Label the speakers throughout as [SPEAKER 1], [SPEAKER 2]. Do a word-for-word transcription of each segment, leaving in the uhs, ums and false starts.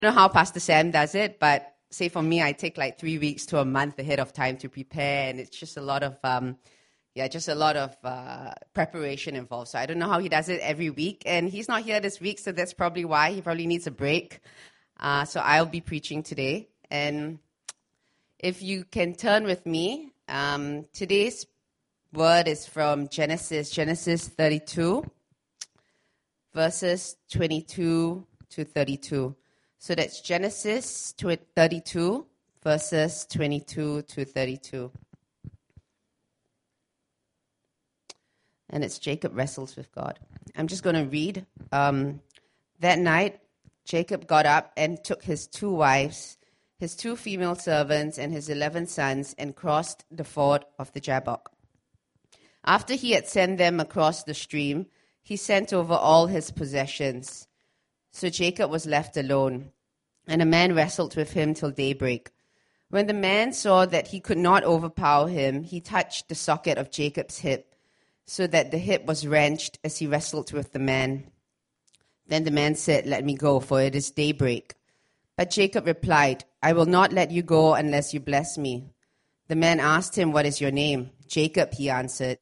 [SPEAKER 1] I don't know how Pastor Sam does it, but say for me, I take like three weeks to a month ahead of time to prepare, and it's just a lot of, um, yeah, just a lot of uh, preparation involved. So I don't know how he does it every week, and he's not here this week, so that's probably why he probably needs a break. Uh, so I'll be preaching today, and if you can turn with me, um, today's word is from Genesis, Genesis thirty-two, verses twenty-two to thirty-two. So that's Genesis thirty-two, verses twenty-two to thirty-two. And it's Jacob wrestles with God. I'm just going to read. Um, that night, Jacob got up and took his two wives, his two female servants, and his eleven sons, and crossed the ford of the Jabbok. After he had sent them across the stream, he sent over all his possessions. So Jacob was left alone, and a man wrestled with him till daybreak. When the man saw that he could not overpower him, he touched the socket of Jacob's hip, so that the hip was wrenched as he wrestled with the man. Then the man said, "Let me go, for it is daybreak." But Jacob replied, "I will not let you go unless you bless me." The man asked him, "What is your name?" "Jacob," he answered.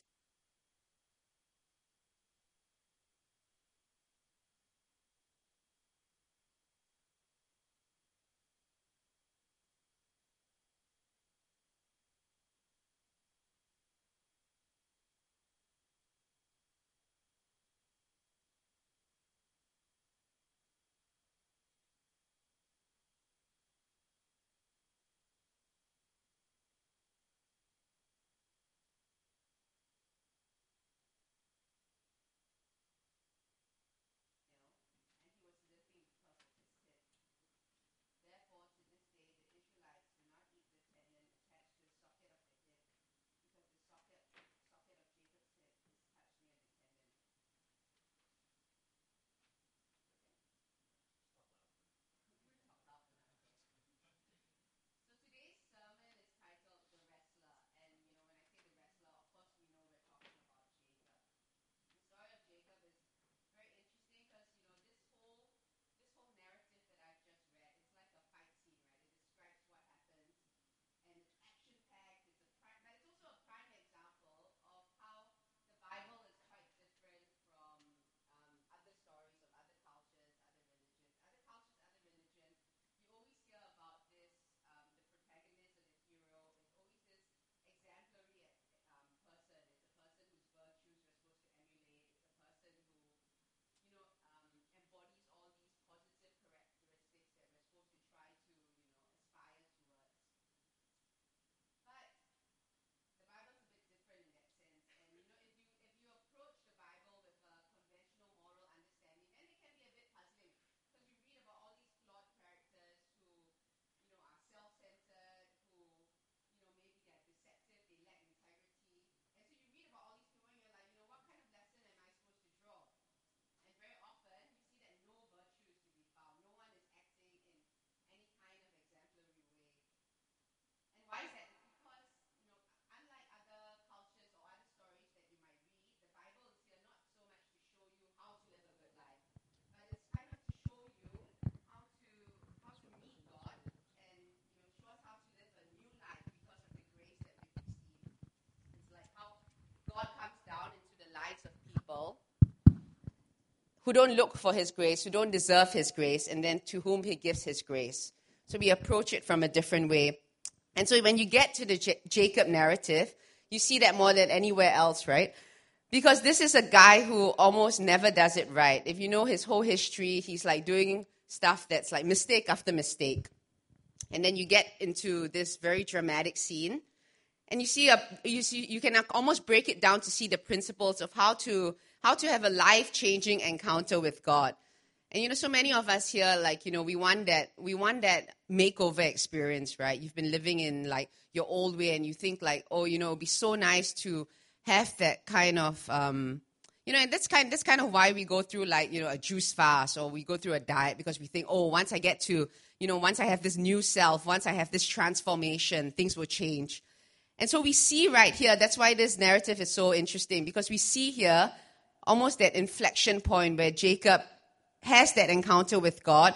[SPEAKER 1] Who don't look for his grace, who don't deserve his grace, and then to whom he gives his grace. So we approach it from a different way. And so when you get to the J- Jacob narrative, you see that more than anywhere else, right? Because this is a guy who almost never does it right. If you know his whole history, he's like doing stuff that's like mistake after mistake. And then you get into this very dramatic scene, and you see a you see you can almost break it down to see the principles of how to how to have a life-changing encounter with God. And, you know, so many of us here, like, you know, we want that, we want that makeover experience, right? You've been living in, like, your old way, and you think, like, oh, you know, it'd be so nice to have that kind of, um, you know, and that's kind, that's kind of why we go through, like, you know, a juice fast, or we go through a diet, because we think, oh, once I get to, you know, once I have this new self, once I have this transformation, things will change. And so we see right here, that's why this narrative is so interesting, because we see here almost that inflection point where Jacob has that encounter with God,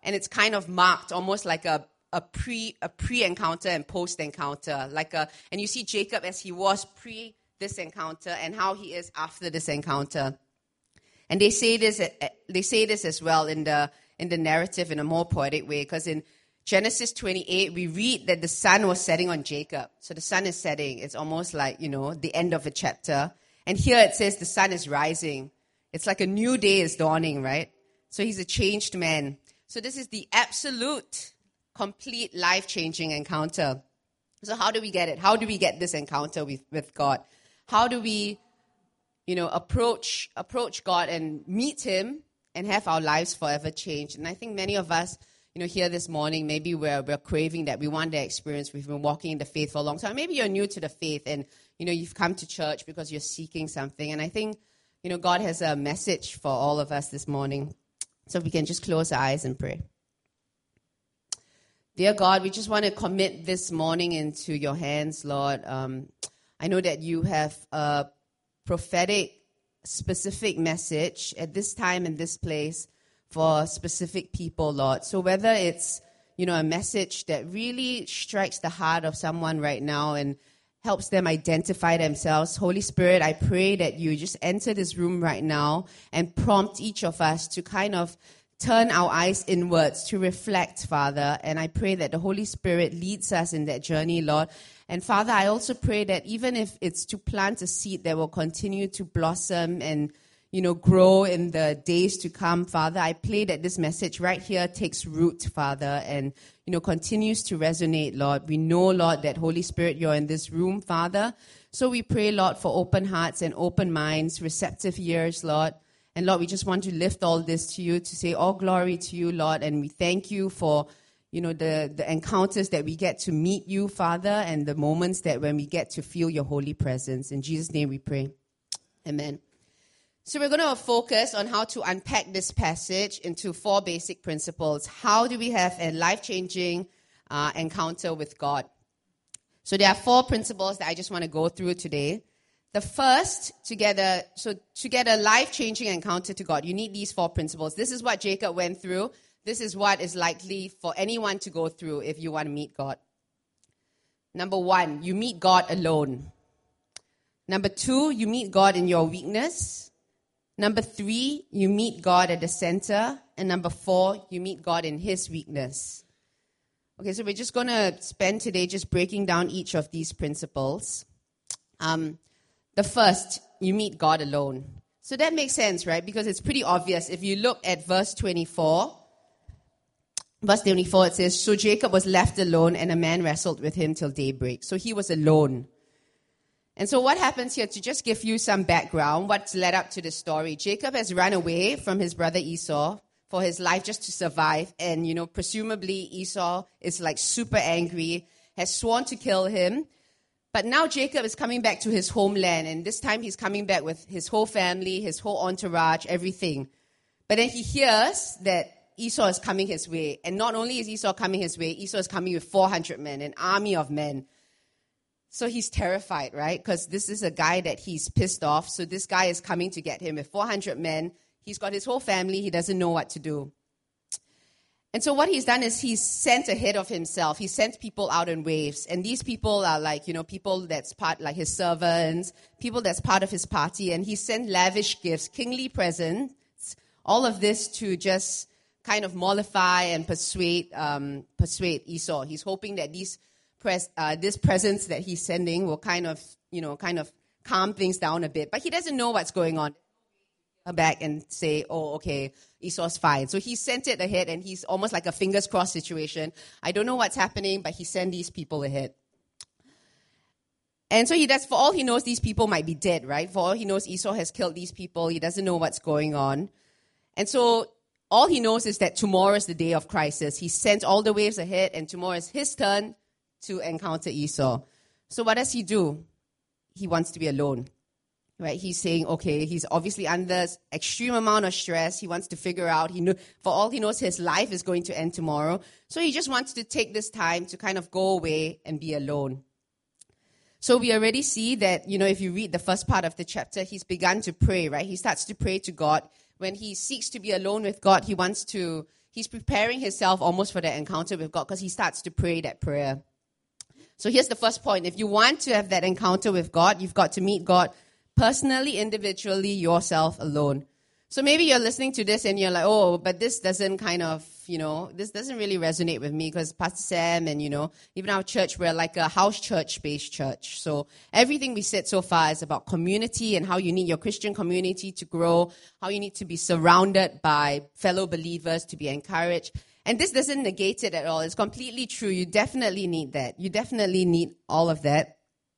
[SPEAKER 1] and it's kind of marked almost like a, a pre a pre-encounter and post-encounter. Like a, and you see Jacob as he was pre this encounter and how he is after this encounter. And they say this they say this as well in the in the narrative in a more poetic way, because in Genesis twenty-eight, we read that the sun was setting on Jacob. So the sun is setting. It's almost like, you know, the end of a chapter. And here it says the sun is rising. It's like a new day is dawning, right? So he's a changed man. So this is the absolute, complete, life-changing encounter. So how do we get it? How do we get this encounter with, with God? How do we, you know, approach approach God and meet him and have our lives forever changed? And I think many of us, you know, here this morning, maybe we're, we're craving that. We want that experience. We've been walking in the faith for a long time. Maybe you're new to the faith and, you know, you've come to church because you're seeking something. And I think, you know, God has a message for all of us this morning. So we can just close our eyes and pray. Dear God, we just want to commit this morning into your hands, Lord. Um, I know that you have a prophetic, specific message at this time and this place for specific people, Lord. So whether it's, you know, a message that really strikes the heart of someone right now and helps them identify themselves, Holy Spirit, I pray that you just enter this room right now and prompt each of us to kind of turn our eyes inwards, to reflect, Father. And I pray that the Holy Spirit leads us in that journey, Lord. And Father, I also pray that even if it's to plant a seed that will continue to blossom and, you know, grow in the days to come, Father, I pray that this message right here takes root, Father, and, you know, continues to resonate, Lord. We know, Lord, that Holy Spirit, you're in this room, Father. So we pray, Lord, for open hearts and open minds, receptive ears, Lord. And Lord, we just want to lift all this to you, to say all glory to you, Lord. And we thank you for, you know, the, the encounters that we get to meet you, Father, and the moments that when we get to feel your holy presence. In Jesus' name we pray. Amen. So we're going to focus on how to unpack this passage into four basic principles. How do we have a life-changing uh, encounter with God? So there are four principles that I just want to go through today. The first, to get a, so to get a life-changing encounter to God, you need these four principles. This is what Jacob went through. This is what is likely for anyone to go through if you want to meet God. Number one, you meet God alone. Number two, you meet God in your weakness. Number three, you meet God at the center. And number four, you meet God in his weakness. Okay, so we're just going to spend today just breaking down each of these principles. Um, the first, you meet God alone. So that makes sense, right? Because it's pretty obvious. If you look at verse twenty-four, verse twenty-four, it says, "So Jacob was left alone, and a man wrestled with him till daybreak." So he was alone. And so what happens here, to just give you some background, what's led up to the story, Jacob has run away from his brother Esau for his life just to survive. And, you know, presumably Esau is like super angry, has sworn to kill him. But now Jacob is coming back to his homeland. And this time he's coming back with his whole family, his whole entourage, everything. But then he hears that Esau is coming his way. And not only is Esau coming his way, Esau is coming with four hundred men, an army of men. So he's terrified, right? Because this is a guy that he's pissed off. So this guy is coming to get him with four hundred men. He's got his whole family. He doesn't know what to do. And so what he's done is he's sent ahead of himself. He sent people out in waves. And these people are like, you know, people that's part, like his servants, people that's part of his party. And he sent lavish gifts, kingly presents, all of this to just kind of mollify and persuade, um, persuade Esau. He's hoping that these Pres, uh, this presence that he's sending will kind of, you know, kind of calm things down a bit. But he doesn't know what's going on. Come back and say, oh, okay, Esau's fine. So he sent it ahead, and he's almost like a fingers crossed situation. I don't know what's happening, but he sent these people ahead. And so he does, for all he knows, these people might be dead, right? For all he knows, Esau has killed these people. He doesn't know what's going on. And so all he knows is that tomorrow is the day of crisis. He sent all the waves ahead, and tomorrow is his turn to encounter Esau. So what does he do? He wants to be alone, right? He's saying, okay, he's obviously under extreme amount of stress. He wants to figure out, he know, for all he knows, his life is going to end tomorrow. So he just wants to take this time to kind of go away and be alone. So we already see that, you know, if you read the first part of the chapter, he's begun to pray, right? He starts to pray to God. When he seeks to be alone with God, he wants to he's preparing himself almost for that encounter with God because he starts to pray that prayer. So here's the first point. If you want to have that encounter with God, you've got to meet God personally, individually, yourself alone. So maybe you're listening to this and you're like, oh, but this doesn't kind of, you know, this doesn't really resonate with me because Pastor Sam and, you know, even our church, we're like a house church-based church. So everything we said so far is about community and how you need your Christian community to grow, how you need to be surrounded by fellow believers to be encouraged. And this doesn't negate it at all. It's completely true. You definitely need that. You definitely need all of that.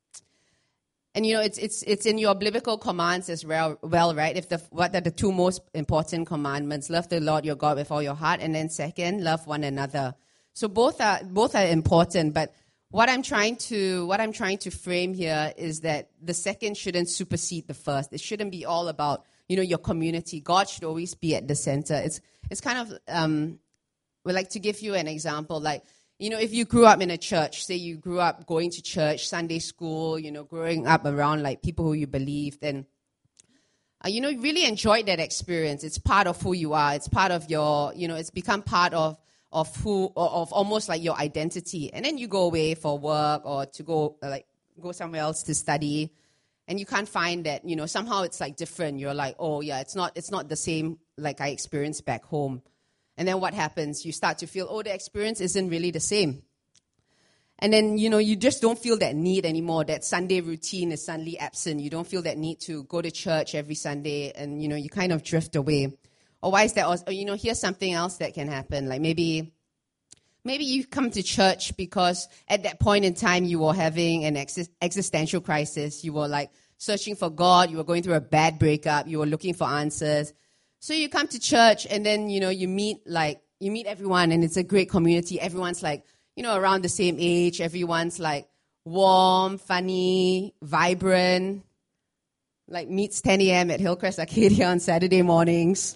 [SPEAKER 1] And, you know, it's it's it's in your biblical commands as well, well, right? If the what are the two most important commandments? Love the Lord your God with all your heart, and then second, love one another. So both are both are important. But what I'm trying to what I'm trying to frame here is that the second shouldn't supersede the first. It shouldn't be all about, you know, your community. God should always be at the center. It's it's kind of um, we like to give you an example, like. You know, if you grew up in a church, say you grew up going to church, Sunday school, you know, growing up around like people who you believe, then, uh, you know, you really enjoyed that experience. It's part of who you are. It's part of your, you know, it's become part of, of who, of almost like your identity. And then you go away for work or to go, uh, like, go somewhere else to study. And you can't find that, you know, somehow it's like different. You're like, oh yeah, it's not, it's not the same like I experienced back home. And then what happens? You start to feel, oh, the experience isn't really the same. And then, you know, you just don't feel that need anymore. That Sunday routine is suddenly absent. You don't feel that need to go to church every Sunday. And, you know, you kind of drift away. Or why is that? Or, you know, here's something else that can happen. Like maybe, maybe you come to church because at that point in time you were having an ex- existential crisis. You were like searching for God. You were going through a bad breakup. You were looking for answers. So you come to church and then, you know, you meet like, you meet everyone and it's a great community. Everyone's like, you know, around the same age. Everyone's like warm, funny, vibrant. Like meets ten a.m. at Hillcrest Arcadia on Saturday mornings.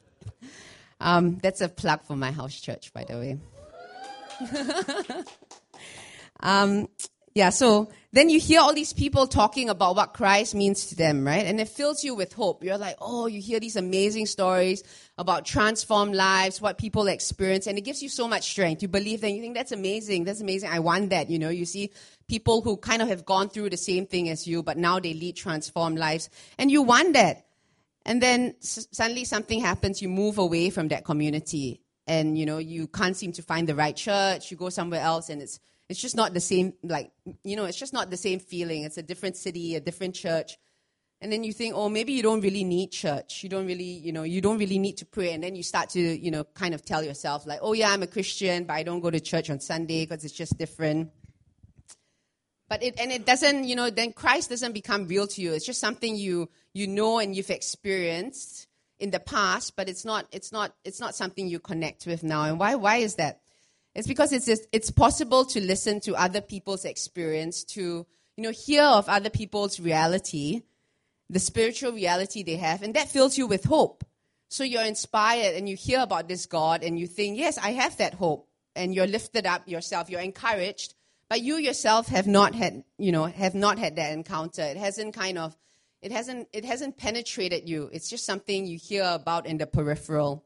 [SPEAKER 1] Um, that's a plug for my house church, by the way. um, yeah, so then you hear all these people talking about what Christ means to them, right? And it fills you with hope. You're like, oh, you hear these amazing stories about transformed lives, what people experience, and it gives you so much strength. You believe that, you think, that's amazing, that's amazing, I want that, you know. You see people who kind of have gone through the same thing as you, but now they lead transformed lives, and you want that. And then s- suddenly something happens, you move away from that community, and, you know, you can't seem to find the right church, you go somewhere else, and it's It's just not the same, like, you know, it's just not the same feeling. It's a different city, a different church. And then you think, oh, maybe you don't really need church. You don't really, you know, you don't really need to pray. And then you start to, you know, kind of tell yourself, like, oh, yeah, I'm a Christian, but I don't go to church on Sunday because it's just different. But it, and it doesn't, you know, then Christ doesn't become real to you. It's just something you, you know and you've experienced in the past, but it's not, it's not, it's not something you connect with now. And why, why is that? It's because it's just, it's possible to listen to other people's experience, to, you know, hear of other people's reality, the spiritual reality they have, and that fills you with hope. So you're inspired and you hear about this God and you think, yes, I have that hope. And you're lifted up yourself, you're encouraged, but you yourself have not had, you know, have not had that encounter. It hasn't kind of, it hasn't, it hasn't penetrated you. It's just something you hear about in the peripheral.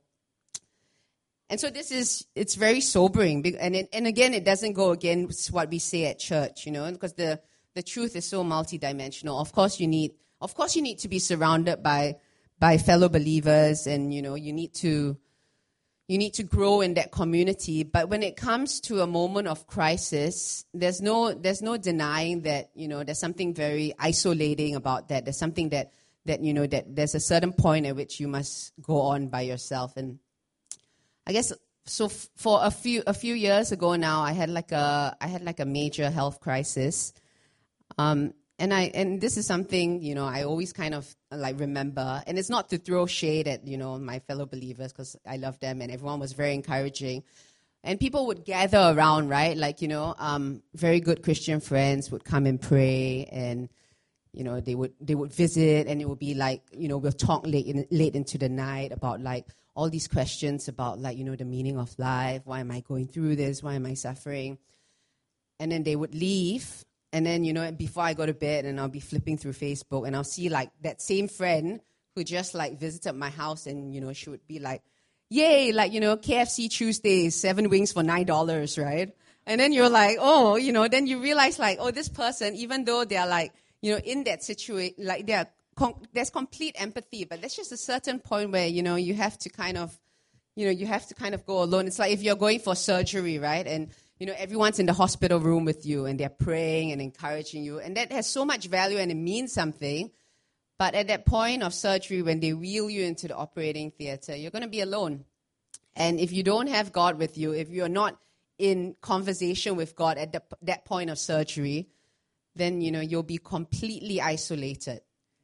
[SPEAKER 1] And so this is, it's very sobering. And it, and again, it doesn't go against what we say at church, you know, because the, the truth is so multidimensional. Of course you need, of course you need to be surrounded by, by fellow believers, and, you know, you need to, you need to grow in that community. But when it comes to a moment of crisis, there's no, there's no denying that, you know, there's something very isolating about that. There's something that, that, you know, that there's a certain point at which you must go on by yourself. And I guess so. F- for a few a few years ago now, I had like a I had like a major health crisis, um, and I and this is something, you know, I always kind of like remember. And it's not to throw shade at, you know, my fellow believers, because I love them and everyone was very encouraging, and people would gather around, right? Like, you know, um, very good Christian friends would come and pray, and, you know, they would they would visit, and it would be like, you know, we'll talk late in, late into the night about like all these questions about, like, you know, the meaning of life. Why am I going through this? Why am I suffering? And then they would leave. And then, you know, before I go to bed, and I'll be flipping through Facebook, and I'll see like that same friend who just like visited my house, and, you know, she would be like, yay, like, you know, K F C Tuesdays, seven wings for nine dollars, right? And then you're like, oh, you know, then you realize like, oh, this person, even though they're like, you know, in that situation, like they're, com- there's complete empathy, but there's just a certain point where, you know, you have to kind of, you know, you have to kind of go alone. It's like if you're going for surgery, right? And, you know, everyone's in the hospital room with you and they're praying and encouraging you. And that has so much value and it means something. But at that point of surgery, when they wheel you into the operating theater, you're going to be alone. And if you don't have God with you, if you're not in conversation with God at the, that point of surgery, then, you know, you'll be completely isolated.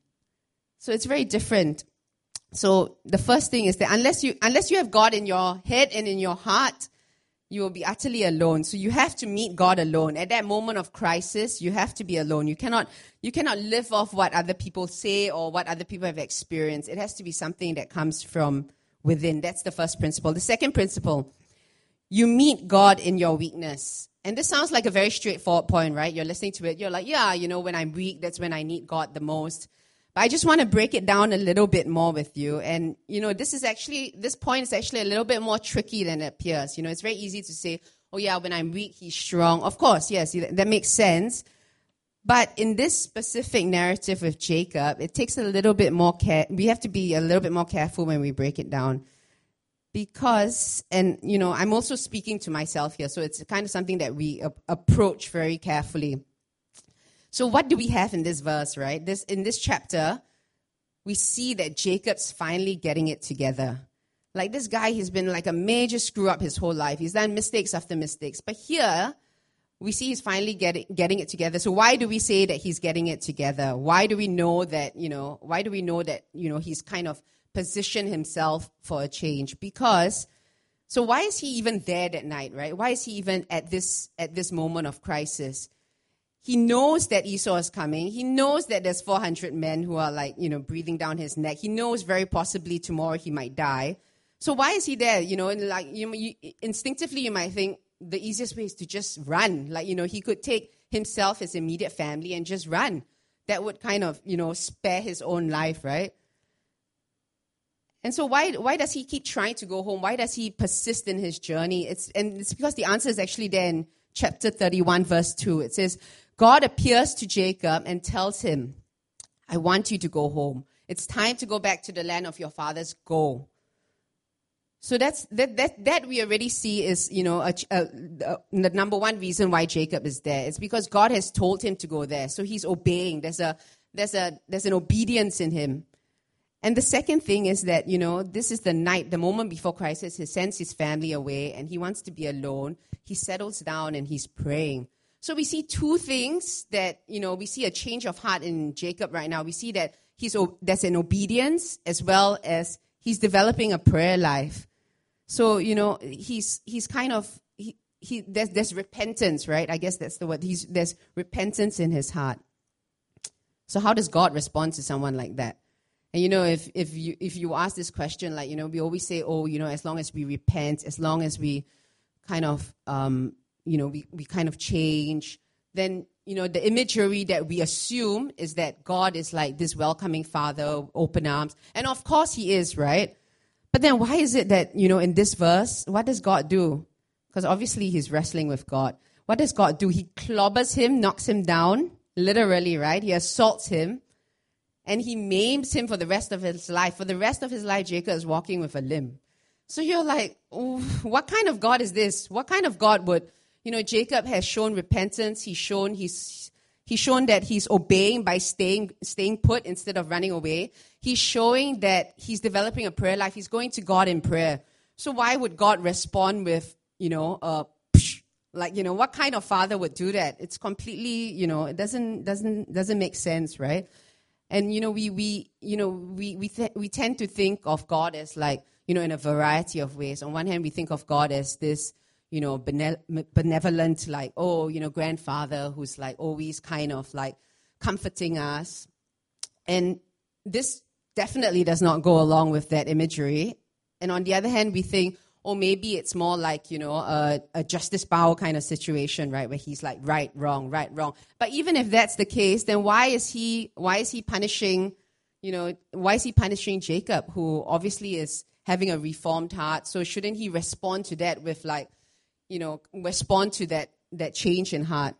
[SPEAKER 1] So it's very different. So the first thing is that unless you unless you have God in your head and in your heart, you will be utterly alone. So you have to meet God alone. At that moment of crisis, you have to be alone. You cannot you cannot live off what other people say or what other people have experienced. It has to be something that comes from within. That's the first principle. The second principle, you meet God in your weakness. And this sounds like a very straightforward point, right? You're listening to it. You're like, yeah, you know, when I'm weak, that's when I need God the most. But I just want to break it down a little bit more with you. And, you know, this is actually, this point is actually a little bit more tricky than it appears. You know, it's very easy to say, oh yeah, when I'm weak, he's strong. Of course, yes, that makes sense. But in this specific narrative with Jacob, it takes a little bit more care. We have to be a little bit more careful when we break it down. Because, and, you know, I'm also speaking to myself here, so it's kind of something that we a- approach very carefully. So what do we have in this verse, right? This in this chapter, we see that Jacob's finally getting it together. Like this guy, he's been like a major screw up his whole life. He's done mistakes after mistakes. But here, we see he's finally getting getting it together. So why do we say that he's getting it together? Why do we know that, you know, why do we know that, you know, he's kind of positioned himself for a change? Because, so why is he even there that night, right? Why is he even at this at this moment of crisis? He knows that Esau is coming. He knows that there's four hundred men who are like, you know, breathing down his neck. He knows very possibly tomorrow he might die. So why is he there? You know, and like you, you, instinctively you might think the easiest way is to just run. Like, you know, he could take himself, his immediate family, and just run. That would kind of, you know, spare his own life, right? And so why why does he keep trying to go home? Why does he persist in his journey? It's and it's because the answer is actually there in chapter thirty-one, verse two. It says, God appears to Jacob and tells him, I want you to go home. It's time to go back to the land of your fathers. Go. So that's that that that we already see is, you know, a, a, a, the number one reason why Jacob is there. It's because God has told him to go there. So he's obeying. There's a there's a there's an obedience in him. And the second thing is that, you know, this is the night, the moment before crisis. He sends his family away and he wants to be alone. He settles down and he's praying. So we see two things that, you know, we see a change of heart in Jacob right now. We see that he's there's an obedience as well as he's developing a prayer life. So, you know, he's he's kind of, he, he there's, there's repentance, right? I guess that's the word. He's, there's repentance in his heart. So how does God respond to someone like that? And, you know, if if you if you ask this question, like, you know, we always say, oh, you know, as long as we repent, as long as we kind of, um, you know, we, we kind of change, then, you know, the imagery that we assume is that God is like this welcoming father, open arms. And of course he is, right? But then why is it that, you know, in this verse, what does God do? Because obviously he's wrestling with God. What does God do? He clobbers him, knocks him down, literally, right? He assaults him. And he maims him for the rest of his life. For the rest of his life, Jacob is walking with a limp. So you're like, oh, what kind of God is this? What kind of God would, you know, Jacob has shown repentance. He's shown he's he's shown that he's obeying by staying staying put instead of running away. He's showing that he's developing a prayer life. He's going to God in prayer. So why would God respond with, you know, uh, like, you know, what kind of father would do that? It's completely, you know, it doesn't doesn't doesn't make sense, right? And, you know, we, we you know, we we, th- we tend to think of God as like, you know, in a variety of ways. On one hand, we think of God as this, you know, bene- benevolent, like, oh, you know, grandfather who's like always kind of like comforting us. And this definitely does not go along with that imagery. And on the other hand, we think, oh, maybe it's more like, you know, a, a Justice Bao kind of situation, right, where he's like right, wrong, right, wrong. But even if that's the case, then why is he why is he punishing, you know, why is he punishing Jacob, who obviously is having a reformed heart. So shouldn't he respond to that with like, you know, respond to that that change in heart?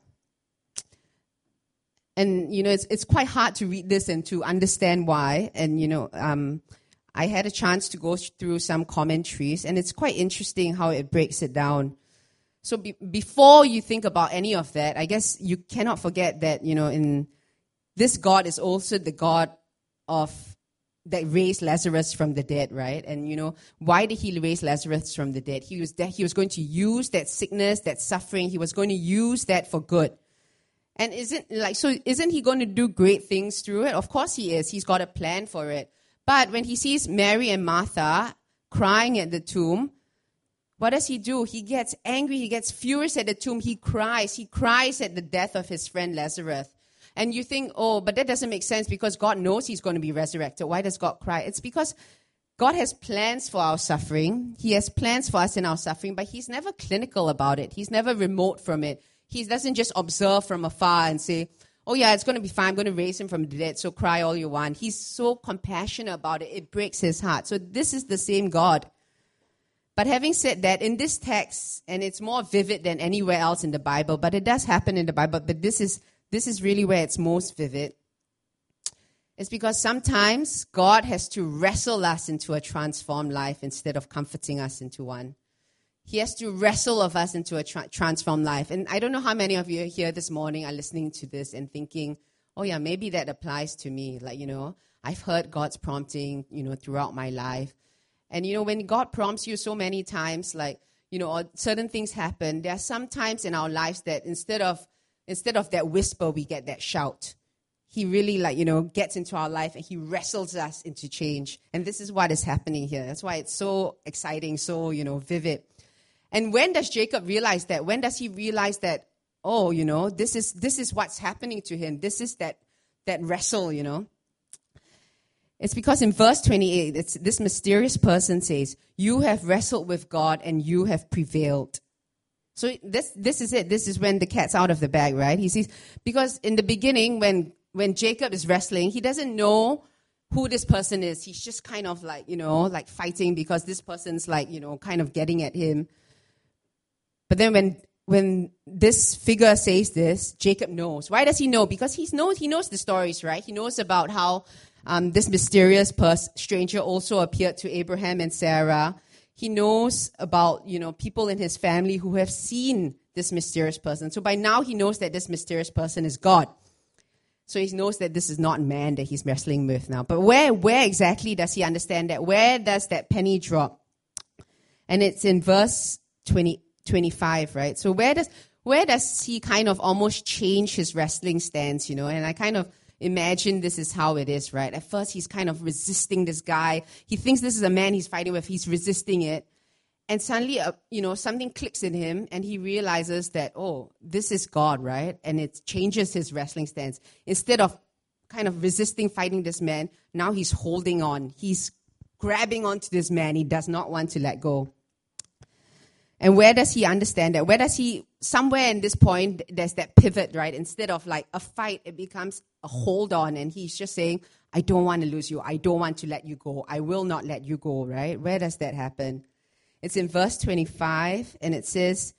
[SPEAKER 1] And, you know, it's it's quite hard to read this and to understand why. And, you know, um, I had a chance to go through some commentaries, and it's quite interesting how it breaks it down. So be, before you think about any of that, I guess you cannot forget that, you know, in this God is also the God of that raised Lazarus from the dead, right? And, you know, why did he raise Lazarus from the dead? He was de- he was going to use that sickness, that suffering. He was going to use that for good. And isn't like so? Isn't he going to do great things through it? Of course he is. He's got a plan for it. But when he sees Mary and Martha crying at the tomb, what does he do? He gets angry. He gets furious at the tomb. He cries. He cries at the death of his friend Lazarus. And you think, oh, but that doesn't make sense because God knows he's going to be resurrected. Why does God cry? It's because God has plans for our suffering. He has plans for us in our suffering, but he's never clinical about it. He's never remote from it. He doesn't just observe from afar and say, oh, yeah, it's going to be fine. I'm going to raise him from the dead, so cry all you want. He's so compassionate about it. It breaks his heart. So this is the same God. But having said that, in this text, and it's more vivid than anywhere else in the Bible, but it does happen in the Bible, but this is this is really where it's most vivid. It's because sometimes God has to wrestle us into a transformed life instead of comforting us into one. He has to wrestle of us into a tra- transformed life. And I don't know how many of you here this morning are listening to this and thinking, oh yeah, maybe that applies to me. Like, you know, I've heard God's prompting, you know, throughout my life. And, you know, when God prompts you so many times, like, you know, or certain things happen, there are some times in our lives that instead of instead of that whisper, we get that shout. He really, like, you know, gets into our life and he wrestles us into change. And this is what is happening here. That's why it's so exciting, so, you know, vivid. And when does Jacob realize that? When does he realize that, oh, you know, this is this is what's happening to him. This is that that wrestle, you know. It's because in verse twenty-eight, it's, this mysterious person says, you have wrestled with God and you have prevailed. So this this is it. This is when the cat's out of the bag, right? He says, because in the beginning, when when Jacob is wrestling, he doesn't know who this person is. He's just kind of like, you know, like fighting because this person's like, you know, kind of getting at him. But then when when this figure says this, Jacob knows. Why does he know? Because he knows he knows the stories, right? He knows about how um, this mysterious pers- stranger also appeared to Abraham and Sarah. He knows about, you know, people in his family who have seen this mysterious person. So by now he knows that this mysterious person is God. So he knows that this is not man that he's wrestling with now. But where where exactly does he understand that? Where does that penny drop? And it's in verse twenty, twenty-five, right? So where does where does he kind of almost change his wrestling stance, you know? And I kind of imagine this is how it is, right? At first he's kind of resisting this guy. He thinks this is a man he's fighting with. He's resisting it. And suddenly, uh, you know, something clicks in him and he realizes that, oh, this is God, right? And it changes his wrestling stance. Instead of kind of resisting fighting this man, now he's holding on. He's grabbing onto this man. He does not want to let go. And where does he understand that? Where does he, somewhere in this point, there's that pivot, right? Instead of like a fight, it becomes a hold on. And he's just saying, I don't want to lose you. I don't want to let you go. I will not let you go, right? Where does that happen? It's in verse twenty-five, and it says,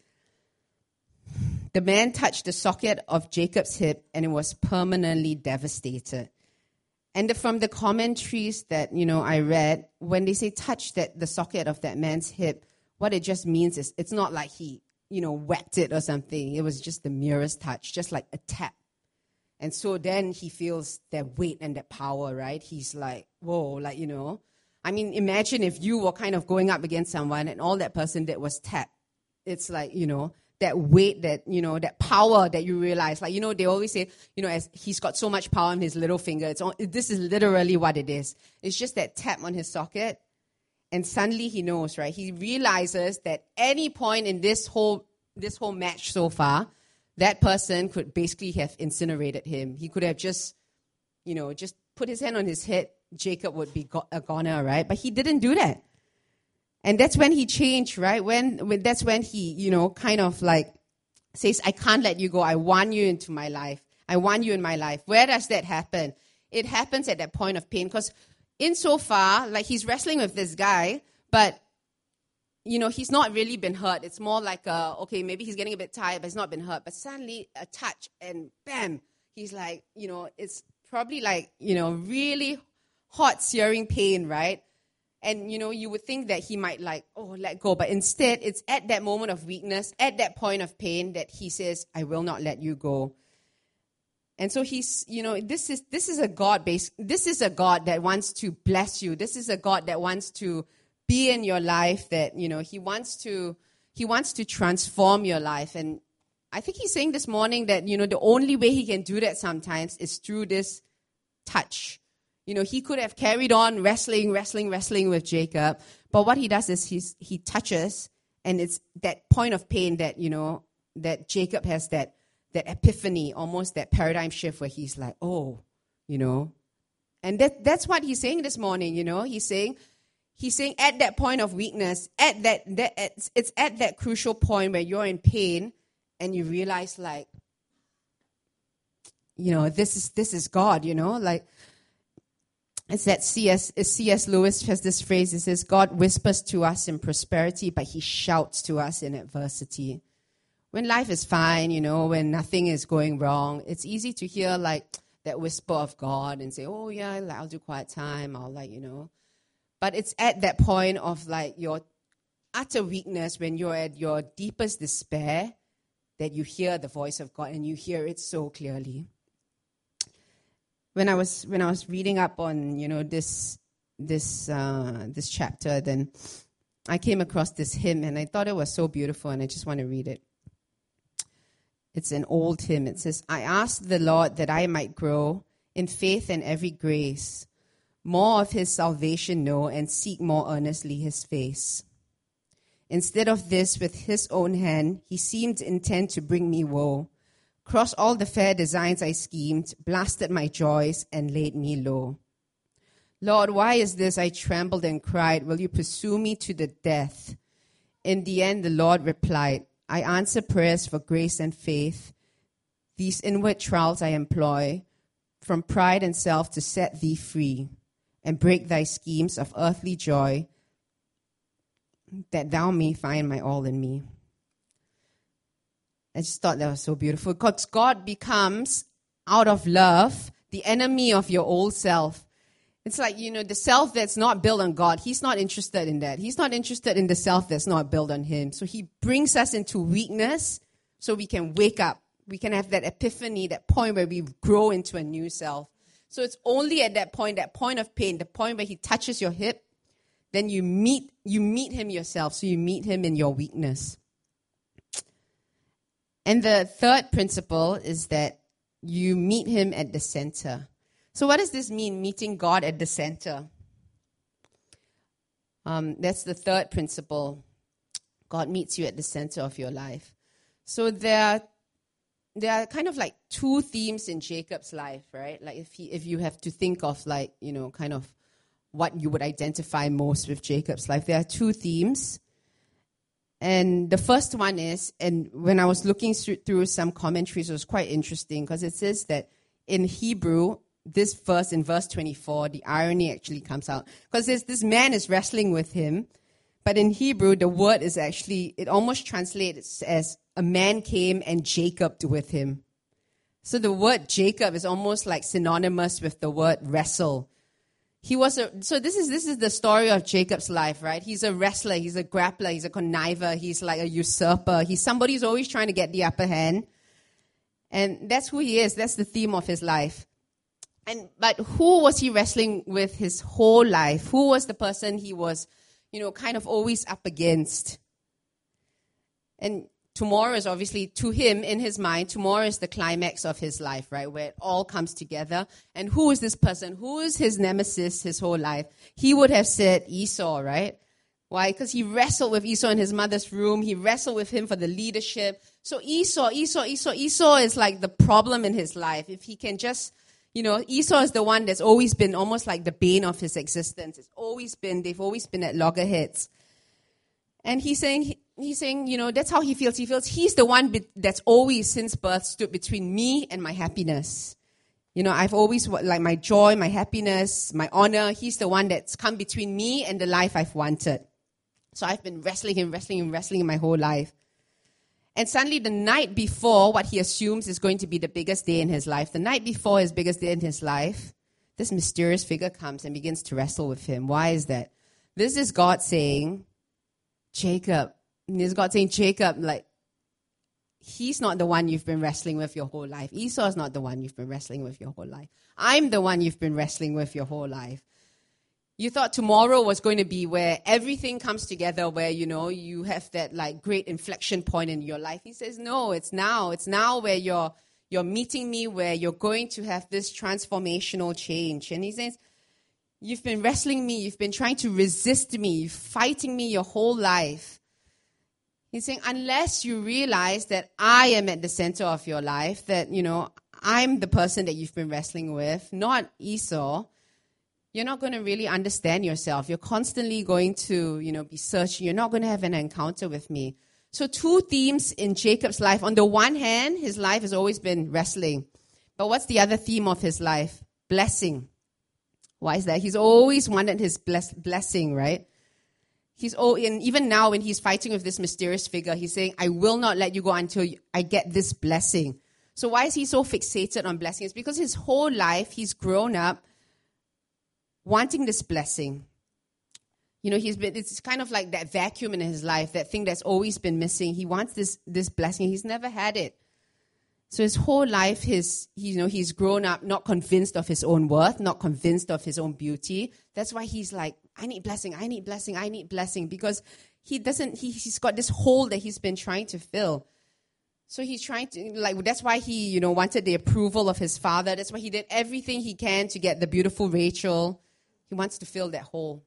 [SPEAKER 1] the man touched the socket of Jacob's hip, and it was permanently devastated. And the, from the commentaries that, you know, I read, when they say touch that the socket of that man's hip, what it just means is it's not like he, you know, whacked it or something. It was just the merest touch, just like a tap. And so then he feels that weight and that power, right? He's like, whoa, like, you know. I mean, imagine if you were kind of going up against someone and all that person did was tap. It's like, you know, that weight, that, you know, that power that you realize. Like, you know, they always say, you know, as he's got so much power in his little finger. It's all, this is literally what it is. It's just that tap on his socket. And suddenly he knows, right? He realizes that any point in this whole this whole match so far, that person could basically have incinerated him. He could have just, you know, just put his hand on his head. Jacob would be go- a goner, right? But he didn't do that. And that's when he changed, right? When, when that's when he, you know, kind of like says, I can't let you go. I want you into my life. I want you in my life. Where does that happen? It happens at that point of pain because insofar, like he's wrestling with this guy, But, you know, he's not really been hurt. It's more like, a, okay, maybe he's getting a bit tired, but he's not been hurt. But suddenly a touch and bam, he's like, you know, it's probably like, you know, really hot, searing pain, right? And, you know, you would think that he might like, oh, let go. But instead, it's at that moment of weakness, at that point of pain that he says, I will not let you go. And so he's, you know, this is this is a God based, this is a God that wants to bless you. This is a God that wants to be in your life, that, you know, he wants to, he wants to transform your life. And I think he's saying this morning that, you know, the only way he can do that sometimes is through this touch. You know, he could have carried on wrestling, wrestling, wrestling with Jacob. But what he does is he's, he touches, and it's that point of pain that, you know, that Jacob has that, that epiphany, almost that paradigm shift where he's like, oh, you know. And that that's what he's saying this morning, you know. He's saying, he's saying at that point of weakness, at that, that it's, it's at that crucial point where you're in pain and you realize, like, you know, this is this is God, you know, like, it's that C S C S Lewis has this phrase. It says, God whispers to us in prosperity, but he shouts to us in adversity. When life is fine, you know, when nothing is going wrong, it's easy to hear like that whisper of God and say, oh yeah, I'll do quiet time. I'll like, you know. But it's at that point of like your utter weakness, when you're at your deepest despair, that you hear the voice of God, and you hear it so clearly. When I was when I was reading up on, you know, this this uh, this chapter, then I came across this hymn, and I thought it was so beautiful, and I just want to read it. It's an old hymn. It says, I asked the Lord that I might grow in faith and every grace, more of his salvation know, and seek more earnestly his face. Instead of this, with his own hand, he seemed intent to bring me woe. Crossed all the fair designs I schemed, blasted my joys, and laid me low. Lord, why is this? I trembled and cried, will you pursue me to the death? In the end, the Lord replied, I answer prayers for grace and faith. These inward trials I employ, from pride and self to set thee free, and break thy schemes of earthly joy, that thou may find my all in me. I just thought that was so beautiful. Because God becomes, out of love, the enemy of your old self. It's like, you know, the self that's not built on God, he's not interested in that. He's not interested in the self that's not built on him. So he brings us into weakness so we can wake up. We can have that epiphany, that point where we grow into a new self. So it's only at that point, that point of pain, the point where he touches your hip, then you meet you meet him yourself. So you meet him in your weakness. And the third principle is that you meet him at the center. So what does this mean, meeting God at the center? Um, that's the third principle. God meets you at the center of your life. So there are, there are kind of like two themes in Jacob's life, right? Like if he, if you have to think of like, you know, kind of what you would identify most with Jacob's life, there are two themes. And the first one is, and when I was looking through some commentaries, it was quite interesting because it says that in Hebrew, this verse, in verse twenty-four, the irony actually comes out. Because this man is wrestling with him, but in Hebrew, the word is actually, it almost translates as a man came and Jacobed with him. So the word Jacob is almost like synonymous with the word wrestle. He was a, so this is this is the story of Jacob's life, right? He's a wrestler, he's a grappler, he's a conniver, he's like a usurper. He's somebody who's always trying to get the upper hand. And that's who he is. That's the theme of his life. And but who was he wrestling with his whole life? Who was the person he was, you know, kind of always up against? And tomorrow is obviously, to him, in his mind, tomorrow is the climax of his life, right? Where it all comes together. And who is this person? Who is his nemesis his whole life? He would have said Esau, right? Why? Because he wrestled with Esau in his mother's room. He wrestled with him for the leadership. So Esau, Esau, Esau, Esau is like the problem in his life. If he can just, you know, Esau is the one that's always been almost like the bane of his existence. It's always been, they've always been at loggerheads. And he's saying, he's saying, you know, that's how he feels. He feels he's the one be- that's always since birth stood between me and my happiness. You know, I've always, like my joy, my happiness, my honor, he's the one that's come between me and the life I've wanted. So I've been wrestling him, wrestling him, wrestling him my whole life. And suddenly the night before what he assumes is going to be the biggest day in his life, the night before his biggest day in his life, this mysterious figure comes and begins to wrestle with him. Why is that? This is God saying, Jacob, and this is God saying, Jacob, like, he's not the one you've been wrestling with your whole life. Esau's not the one you've been wrestling with your whole life. I'm the one you've been wrestling with your whole life. You thought tomorrow was going to be where everything comes together, where, you know, you have that, like, great inflection point in your life. He says, no, it's now. It's now where you're you're meeting me, where you're going to have this transformational change. And he says, you've been wrestling me. You've been trying to resist me, fighting me your whole life. He's saying, unless you realize that I am at the center of your life, that, you know, I'm the person that you've been wrestling with, not Esau, you're not going to really understand yourself. You're constantly going to, you know, be searching. You're not going to have an encounter with me. So two themes in Jacob's life. On the one hand, his life has always been wrestling. But what's the other theme of his life? Blessing. Why is that? He's always wanted his bless- blessing, right? He's oh, and even now when he's fighting with this mysterious figure, he's saying, I will not let you go until I get this blessing. So why is he so fixated on blessing? It's because his whole life he's grown up wanting this blessing. You know, he's been, it's kind of like that vacuum in his life, that thing that's always been missing. He wants this this blessing. He's never had it. So his whole life, his, you know, he's grown up not convinced of his own worth, not convinced of his own beauty. That's why he's like, I need blessing, I need blessing, I need blessing, because he doesn't, he, he's got this hole that he's been trying to fill. So he's trying to, like, that's why he, you know, wanted the approval of his father. That's why he did everything he can to get the beautiful Rachel. He wants to fill that hole.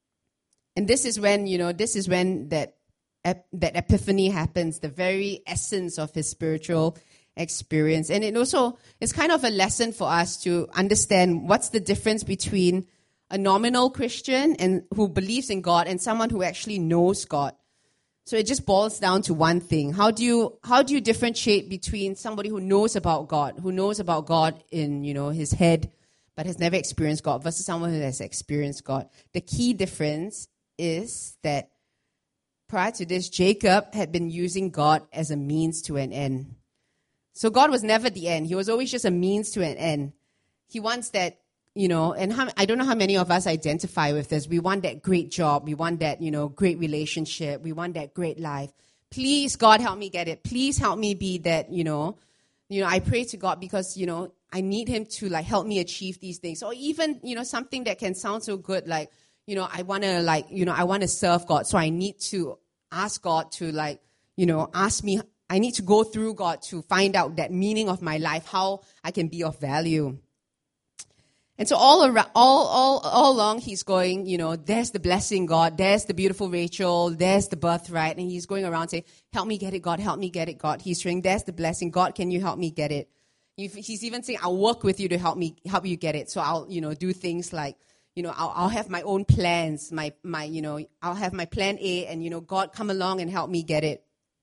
[SPEAKER 1] And this is when, you know, this is when that, ep- that epiphany happens, the very essence of his spiritual experience. And it also is kind of a lesson for us to understand what's the difference between a nominal Christian and who believes in God and someone who actually knows God. So it just boils down to one thing. How do you how do you differentiate between somebody who knows about God, who knows about God in, you know, his head, but has never experienced God, versus someone who has experienced God? The key difference is that prior to this, Jacob had been using God as a means to an end. So God was never the end. He was always just a means to an end. He wants that, you know, and how, I don't know how many of us identify with this. We want that great job. We want that, you know, great relationship. We want that great life. Please, God, help me get it. Please help me be that, you know. You know, I pray to God because, you know, I need him to, like, help me achieve these things. Or even, you know, something that can sound so good, like, you know, I want to, like, you know, I want to serve God. So I need to ask God to, like, you know, ask me. I need to go through God to find out that meaning of my life, how I can be of value. And so all around, all, all, all along, he's going, you know, there's the blessing, God. There's the beautiful Rachel. There's the birthright. And he's going around saying, help me get it, God. Help me get it, God. He's saying, there's the blessing. God, can you help me get it? He's even saying, I'll work with you to help me, help you get it. So I'll, you know, do things like, you know, I'll, I'll have my own plans, my, my, you know, I'll have my plan A and, you know, God, come along and help me get it.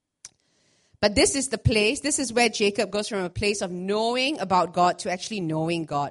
[SPEAKER 1] But this is the place, this is where Jacob goes from a place of knowing about God to actually knowing God.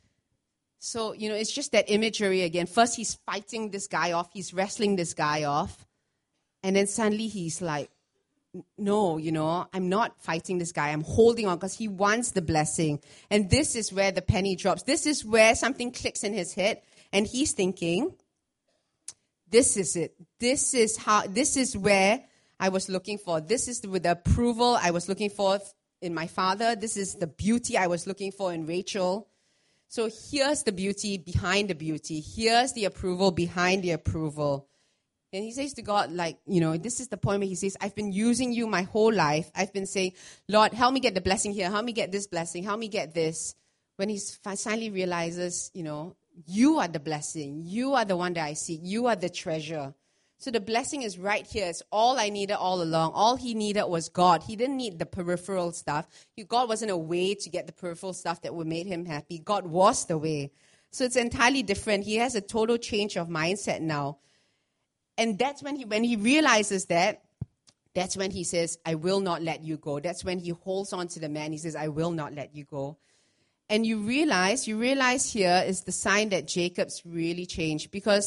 [SPEAKER 1] So, you know, it's just that imagery again. First, he's fighting this guy off. He's wrestling this guy off. And then suddenly he's like, no, you know, I'm not fighting this guy. I'm holding on because he wants the blessing. And this is where the penny drops. This is where something clicks in his head. And he's thinking, this is it. This is how, this is where I was looking for. This is the, the approval I was looking for in my father. This is the beauty I was looking for in Rachel. So here's the beauty behind the beauty. Here's the approval behind the approval. And he says to God, like, you know, this is the point where he says, I've been using you my whole life. I've been saying, Lord, help me get the blessing here. Help me get this blessing. Help me get this. When he finally realizes, you know, you are the blessing. You are the one that I seek. You are the treasure. So the blessing is right here. It's all I needed all along. All he needed was God. He didn't need the peripheral stuff. God wasn't a way to get the peripheral stuff that would make him happy. God was the way. So it's entirely different. He has a total change of mindset now. And that's when he, when he realizes that, that's when he says, I will not let you go. That's when he holds on to the man. He says, I will not let you go. And you realize, you realize here is the sign that Jacob's really changed, because